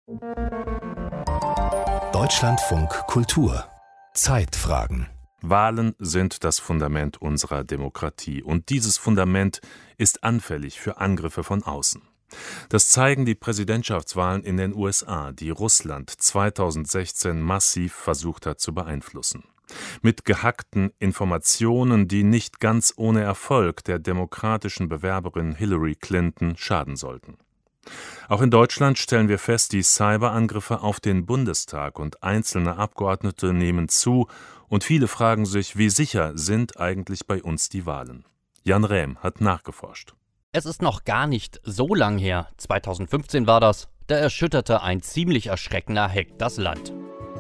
Deutschlandfunk Kultur Zeitfragen. Wahlen sind das Fundament unserer Demokratie und dieses Fundament ist anfällig für Angriffe von außen. Das zeigen die Präsidentschaftswahlen in den USA, die Russland 2016 massiv versucht hat zu beeinflussen. Mit gehackten Informationen, die nicht ganz ohne Erfolg der demokratischen Bewerberin Hillary Clinton schaden sollten. Auch in Deutschland stellen wir fest, die Cyberangriffe auf den Bundestag und einzelne Abgeordnete nehmen zu und viele fragen sich, wie sicher sind eigentlich bei uns die Wahlen? Jan Rähm hat nachgeforscht. Es ist noch gar nicht so lang her, 2015 war das, da erschütterte ein ziemlich erschreckender Hack das Land.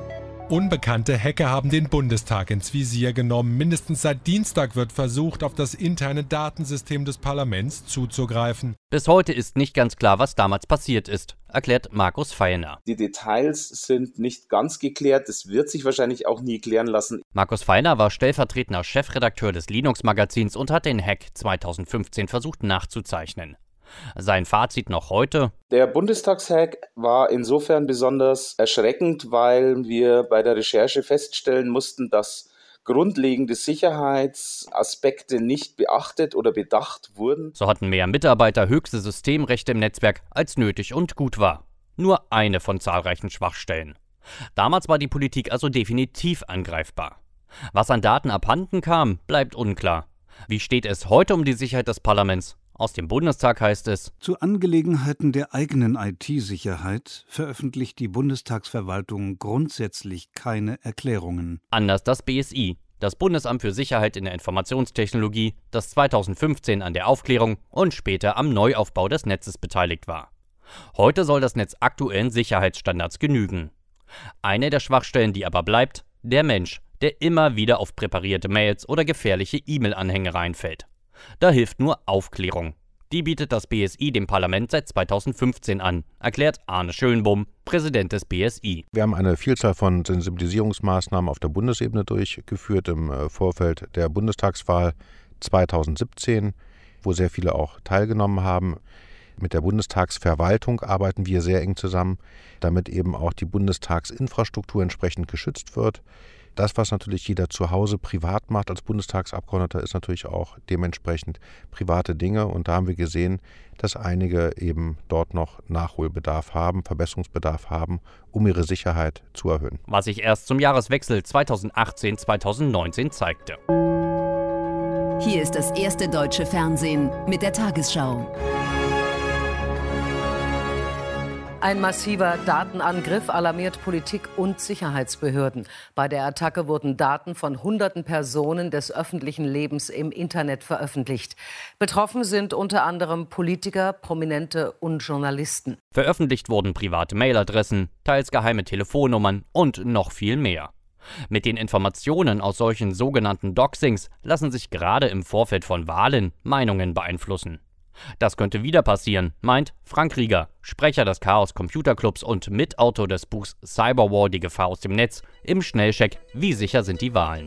Unbekannte Hacker haben den Bundestag ins Visier genommen. Mindestens seit Dienstag wird versucht, auf das interne Datensystem des Parlaments zuzugreifen. Bis heute ist nicht ganz klar, was damals passiert ist, erklärt Markus Feilner. Die Details sind nicht ganz geklärt. Das wird sich wahrscheinlich auch nie klären lassen. Markus Feilner war stellvertretender Chefredakteur des Linux-Magazins und hat den Hack 2015 versucht nachzuzeichnen. Sein Fazit noch heute: Der Bundestagshack war insofern besonders erschreckend, weil wir bei der Recherche feststellen mussten, dass grundlegende Sicherheitsaspekte nicht beachtet oder bedacht wurden. So hatten mehr Mitarbeiter höchste Systemrechte im Netzwerk, als nötig und gut war. Nur eine von zahlreichen Schwachstellen. Damals war die Politik also definitiv angreifbar. Was an Daten abhanden kam, bleibt unklar. Wie steht es heute um die Sicherheit des Parlaments? Aus dem Bundestag heißt es: Zu Angelegenheiten der eigenen IT-Sicherheit veröffentlicht die Bundestagsverwaltung grundsätzlich keine Erklärungen. Anders das BSI, das Bundesamt für Sicherheit in der Informationstechnologie, das 2015 an der Aufklärung und später am Neuaufbau des Netzes beteiligt war. Heute soll das Netz aktuellen Sicherheitsstandards genügen. Eine der Schwachstellen, die aber bleibt: der Mensch, der immer wieder auf präparierte Mails oder gefährliche E-Mail-Anhänge reinfällt. Da hilft nur Aufklärung. Die bietet das BSI dem Parlament seit 2015 an, erklärt Arne Schönbohm, Präsident des BSI. Wir haben eine Vielzahl von Sensibilisierungsmaßnahmen auf der Bundesebene durchgeführt im Vorfeld der Bundestagswahl 2017, wo sehr viele auch teilgenommen haben. Mit der Bundestagsverwaltung arbeiten wir sehr eng zusammen, damit eben auch die Bundestagsinfrastruktur entsprechend geschützt wird. Das, was natürlich jeder zu Hause privat macht als Bundestagsabgeordneter, ist natürlich auch dementsprechend private Dinge. Und da haben wir gesehen, dass einige eben dort noch Nachholbedarf haben, Verbesserungsbedarf haben, um ihre Sicherheit zu erhöhen. Was sich erst zum Jahreswechsel 2018/2019 zeigte. Hier ist das erste deutsche Fernsehen mit der Tagesschau. Ein massiver Datenangriff alarmiert Politik und Sicherheitsbehörden. Bei der Attacke wurden Daten von hunderten Personen des öffentlichen Lebens im Internet veröffentlicht. Betroffen sind unter anderem Politiker, Prominente und Journalisten. Veröffentlicht wurden private Mailadressen, teils geheime Telefonnummern und noch viel mehr. Mit den Informationen aus solchen sogenannten Doxings lassen sich gerade im Vorfeld von Wahlen Meinungen beeinflussen. Das könnte wieder passieren, meint Frank Rieger, Sprecher des Chaos Computer Clubs und Mitautor des Buchs Cyberwar, die Gefahr aus dem Netz, im Schnellcheck: Wie sicher sind die Wahlen?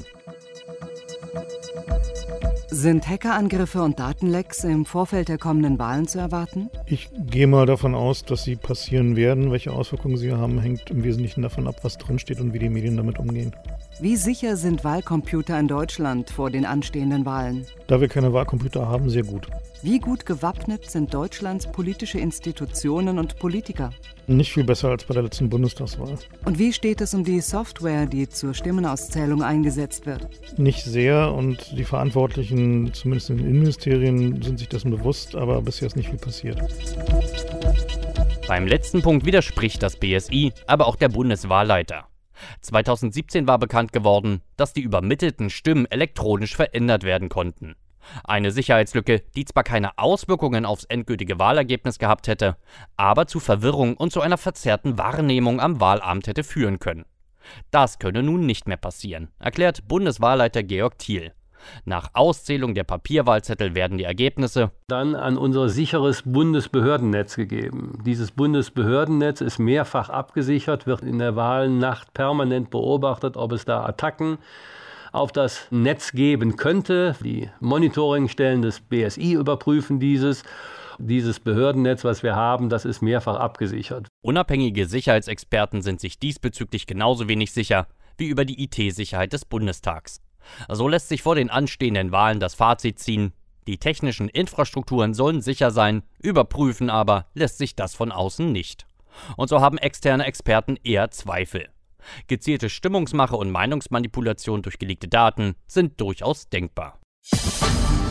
Sind Hackerangriffe und Datenlecks im Vorfeld der kommenden Wahlen zu erwarten? Ich gehe mal davon aus, dass sie passieren werden. Welche Auswirkungen sie haben, hängt im Wesentlichen davon ab, was drinsteht und wie die Medien damit umgehen. Wie sicher sind Wahlcomputer in Deutschland vor den anstehenden Wahlen? Da wir keine Wahlcomputer haben, sehr gut. Wie gut gewappnet sind Deutschlands politische Institutionen und Politiker? Nicht viel besser als bei der letzten Bundestagswahl. Und wie steht es um die Software, die zur Stimmenauszählung eingesetzt wird? Nicht sehr, und die Verantwortlichen, zumindest in den Innenministerien, sind sich dessen bewusst, aber bisher ist nicht viel passiert. Beim letzten Punkt widerspricht das BSI, aber auch der Bundeswahlleiter. 2017 war bekannt geworden, dass die übermittelten Stimmen elektronisch verändert werden konnten. Eine Sicherheitslücke, die zwar keine Auswirkungen aufs endgültige Wahlergebnis gehabt hätte, aber zu Verwirrung und zu einer verzerrten Wahrnehmung am Wahlabend hätte führen können. Das könne nun nicht mehr passieren, erklärt Bundeswahlleiter Georg Thiel. Nach Auszählung der Papierwahlzettel werden die Ergebnisse dann an unser sicheres Bundesbehördennetz gegeben. Dieses Bundesbehördennetz ist mehrfach abgesichert, wird in der Wahlnacht permanent beobachtet, ob es da Attacken auf das Netz geben könnte. Die Monitoringstellen des BSI überprüfen dieses. Dieses Behördennetz, was wir haben, das ist mehrfach abgesichert. Unabhängige Sicherheitsexperten sind sich diesbezüglich genauso wenig sicher wie über die IT-Sicherheit des Bundestags. So lässt sich vor den anstehenden Wahlen das Fazit ziehen: Die technischen Infrastrukturen sollen sicher sein, überprüfen aber lässt sich das von außen nicht. Und so haben externe Experten eher Zweifel. Gezielte Stimmungsmache und Meinungsmanipulation durch geleakte Daten sind durchaus denkbar.